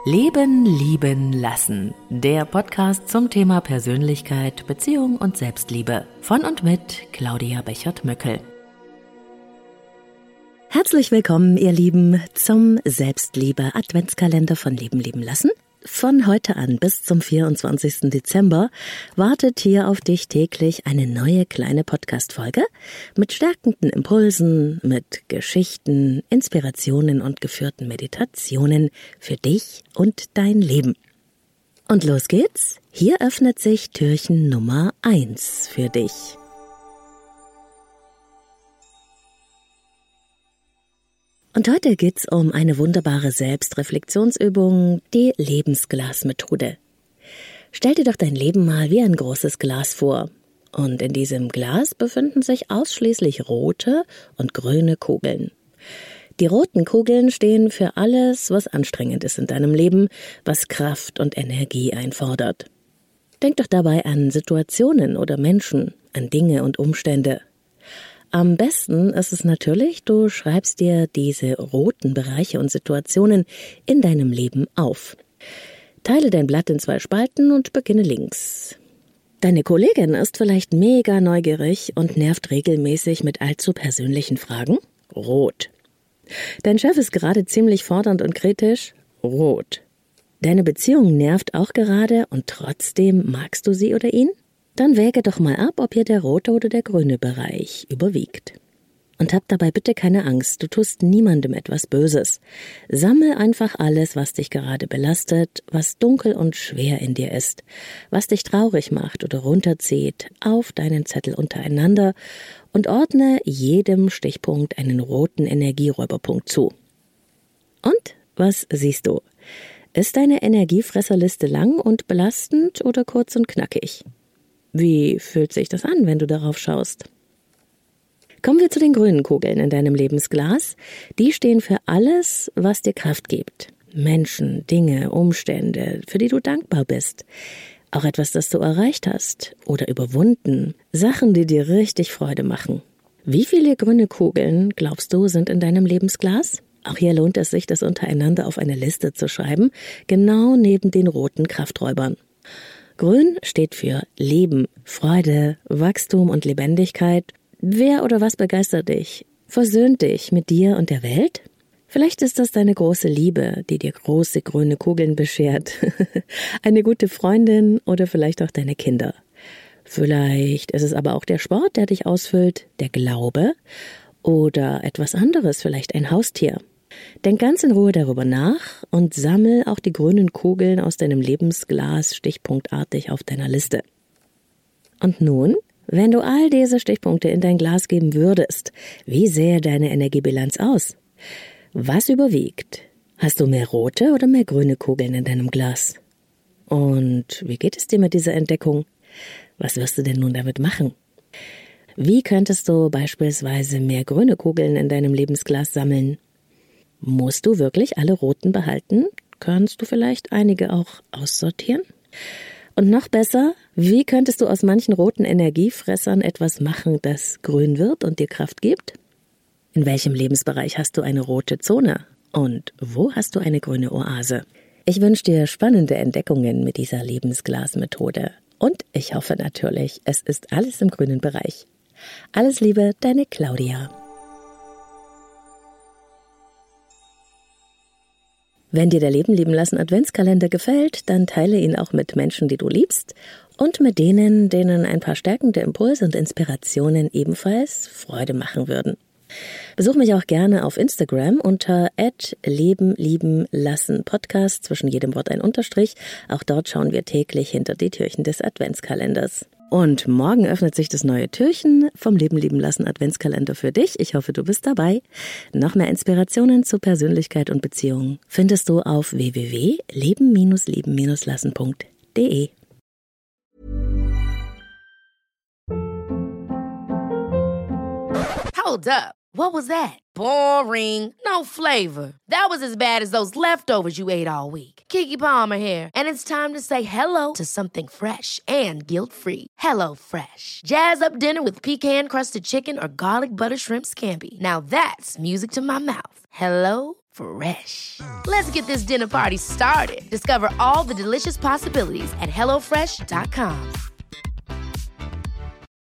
Leben, lieben, lassen. Der Podcast zum Thema Persönlichkeit, Beziehung und Selbstliebe. Von und mit Claudia Bechert-Möckel. Herzlich willkommen, ihr Lieben, zum Selbstliebe-Adventskalender von Leben, lieben, lassen. Von heute an bis zum 24. Dezember wartet hier auf dich täglich eine neue kleine Podcast-Folge mit stärkenden Impulsen, mit Geschichten, Inspirationen und geführten Meditationen für dich und dein Leben. Und los geht's. Hier öffnet sich Türchen Nummer 1 für dich. Und heute geht's um eine wunderbare Selbstreflexionsübung, die Lebensglas-Methode. Stell dir doch dein Leben mal wie ein großes Glas vor. Und in diesem Glas befinden sich ausschließlich rote und grüne Kugeln. Die roten Kugeln stehen für alles, was anstrengend ist in deinem Leben, was Kraft und Energie einfordert. Denk doch dabei an Situationen oder Menschen, an Dinge und Umstände. Am besten ist es natürlich, du schreibst dir diese roten Bereiche und Situationen in deinem Leben auf. Teile dein Blatt in 2 Spalten und beginne links. Deine Kollegin ist vielleicht mega neugierig und nervt regelmäßig mit allzu persönlichen Fragen? Rot. Dein Chef ist gerade ziemlich fordernd und kritisch? Rot. Deine Beziehung nervt auch gerade und trotzdem magst du sie oder ihn? Dann wäge doch mal ab, ob hier der rote oder der grüne Bereich überwiegt. Und hab dabei bitte keine Angst, du tust niemandem etwas Böses. Sammel einfach alles, was dich gerade belastet, was dunkel und schwer in dir ist, was dich traurig macht oder runterzieht, auf deinen Zettel untereinander und ordne jedem Stichpunkt einen roten Energieräuberpunkt zu. Und was siehst du? Ist deine Energiefresserliste lang und belastend oder kurz und knackig? Wie fühlt sich das an, wenn du darauf schaust? Kommen wir zu den grünen Kugeln in deinem Lebensglas. Die stehen für alles, was dir Kraft gibt. Menschen, Dinge, Umstände, für die du dankbar bist. Auch etwas, das du erreicht hast oder überwunden. Sachen, die dir richtig Freude machen. Wie viele grüne Kugeln, glaubst du, sind in deinem Lebensglas? Auch hier lohnt es sich, das untereinander auf eine Liste zu schreiben, genau neben den roten Krafträubern. Grün steht für Leben, Freude, Wachstum und Lebendigkeit. Wer oder was begeistert dich? Versöhnt dich mit dir und der Welt? Vielleicht ist das deine große Liebe, die dir große grüne Kugeln beschert. Eine gute Freundin oder vielleicht auch deine Kinder. Vielleicht ist es aber auch der Sport, der dich ausfüllt, der Glaube oder etwas anderes, vielleicht ein Haustier. Denk ganz in Ruhe darüber nach und sammel auch die grünen Kugeln aus deinem Lebensglas stichpunktartig auf deiner Liste. Und nun, wenn du all diese Stichpunkte in dein Glas geben würdest, wie sähe deine Energiebilanz aus? Was überwiegt? Hast du mehr rote oder mehr grüne Kugeln in deinem Glas? Und wie geht es dir mit dieser Entdeckung? Was wirst du denn nun damit machen? Wie könntest du beispielsweise mehr grüne Kugeln in deinem Lebensglas sammeln? Musst du wirklich alle roten behalten? Kannst du vielleicht einige auch aussortieren? Und noch besser, wie könntest du aus manchen roten Energiefressern etwas machen, das grün wird und dir Kraft gibt? In welchem Lebensbereich hast du eine rote Zone? Und wo hast du eine grüne Oase? Ich wünsche dir spannende Entdeckungen mit dieser Lebensglas-Methode. Und ich hoffe natürlich, es ist alles im grünen Bereich. Alles Liebe, deine Claudia. Wenn dir der Leben lieben lassen Adventskalender gefällt, dann teile ihn auch mit Menschen, die du liebst und mit denen ein paar stärkende Impulse und Inspirationen ebenfalls Freude machen würden. Besuch mich auch gerne auf Instagram unter @LebenLiebenLassen Podcast, zwischen jedem Wort ein Unterstrich. Auch dort schauen wir täglich hinter die Türchen des Adventskalenders. Und morgen öffnet sich das neue Türchen vom Leben lieben lassen Adventskalender für dich. Ich hoffe, du bist dabei. Noch mehr Inspirationen zu Persönlichkeit und Beziehung findest du auf www.leben-lieben-lassen.de. Hold up. What was that? Boring. No flavor. That was as bad as those leftovers you ate all week. Keke Palmer here. And it's time to say hello to something fresh and guilt-free. Hello Fresh. Jazz up dinner with pecan-crusted chicken or garlic butter shrimp scampi. Now that's music to my mouth. Hello Fresh. Let's get this dinner party started. Discover all the delicious possibilities at HelloFresh.com.